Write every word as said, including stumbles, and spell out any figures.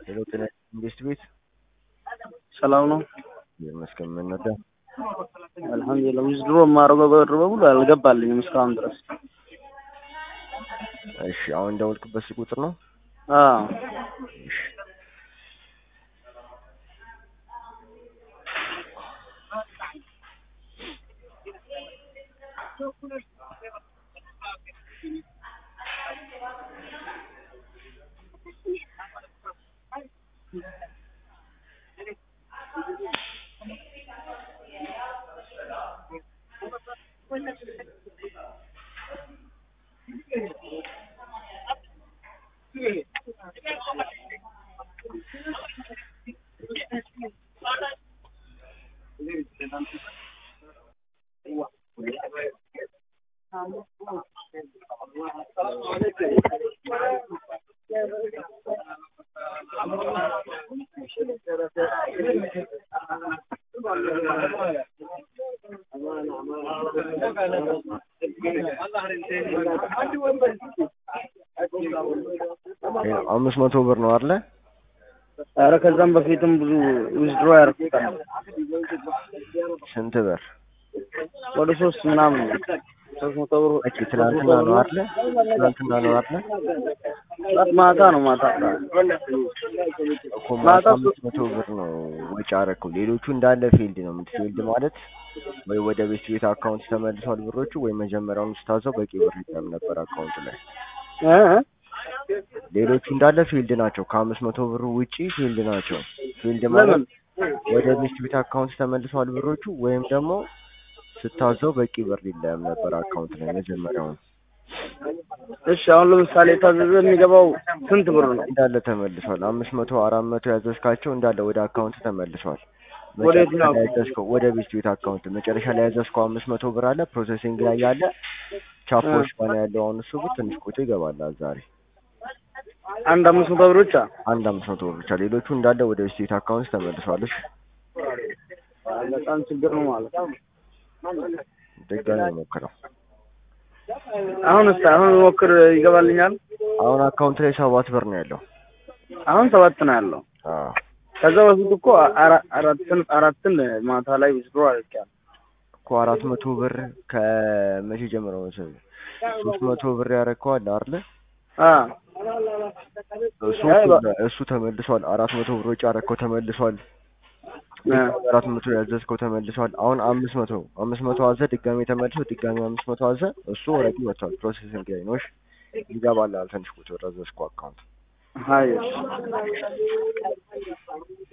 ሄሎ ጤና ኢንቨስት ቤት ሰላም ነው ይመስገን። ምን ነዳ? አልሐምዱሊላህ። ዊዝድሮ ማረገው ብር በሙሉ አልገባልኝም እስካሁን ድረስ። እሺ አሁን ደውልክበት ስልክ ቁጥር ነው? አዎ። እሺ አምስት መቶ ብር ነው አይደል? ኧረ ከዛም በፊትም ብዙ ዊዝድሮ ያደርጋል። ስንት ብር? ወደ ሶስት ምናምን ሶስት መቶ ብር። እቺ ትናንትና ነው አይደል? ትናንትና ነው አይደል? ማታ ነው ማታ እኮ ማታ አምስት መቶ ብር ነው ወጪ አደረከው። ሌሎቹ እንዳለ ፊልድ ነው። ምን ፊልድ ማለት ወይ ወደ ቤት ቤት አካውንት ተመልሷል ብሮቹ ወይ መጀመሪያውን ስታዘው በቂ ብር ይጠም ነበር አካውንት ላይ እ ሌሎቹ እንዳለ ፊልድ ናቸው። ከአምስት መቶ ብር ውጪ ፊልድ ናቸው። ፊልድ ማለት ወደ ቤት ቤት አካውንት ተመልሷል ብሮቹ ወይም ደግሞ ስታዘው በቂ ብር ይጠም ነበር አካውንት ላይ መጀመሪያውን። እሺ አሁን ለምሳሌ ታዘዘ የሚገባው ስንት ብር ነው? እንዳለ ተመልሷል። አምስት መቶ አራት መቶ ያዘዝካቸው እንዳለ ወደ አካውንት ተመልሷል። ወዴት ነው ያዘዝከው? ወደ ቤት ቤት አካውንት መጨረሻ ላይ ያዘዝከው አምስት መቶ ብር አለ ፕሮሰሲንግ ላይ ያለ ቻፖች ጋር ያለው አሁን እሱ ብር ትንሽ ቆይቶ ይገባል ዛሬ። አንድ አምስት መቶ ብር ብቻ አንድ አምስት መቶ ብር ብቻ ሌሎቹ እንዳለ ወደ ቤት ቤት አካውንት ተመልሷል። እሺ በጣም ችግር ነው ማለት ነው። ደጋሚ ሞክረው። አሁንስ አሁን ሞክር ይገባልኛል። አሁን አካውንት ላይ ሰባት ብር ነው ያለው። አሁን ሰባት ነው ያለው። አዎ ከዛ በፊት እኮ አራትን አራትን ማታ ላይ ዊዝድሮ አድርጌያለሁ እኮ አራት መቶ ብር ከመቼ ጀምሮ ነው ሰው ሶስት መቶ ብር ያረከው አለ አይደል? አዎ እሱ እሱ ተመልሷል። አራት መቶ ብር ወጪ አረከው ተመልሷል። አራት መቶ ያዘዝከው ተመልሷል። አሁን አምስት መቶ አምስት መቶ አዘ ድጋሜ ተመልሶ ድጋሜ አምስት መቶ አዘ እሱ ኦልሬዲ ወጥቷል። ፕሮሰሲንግ ላይ ነው። እሺ ይገባል። ትንሽ ቁጥር ያዘዝከው አካውንት ሃይ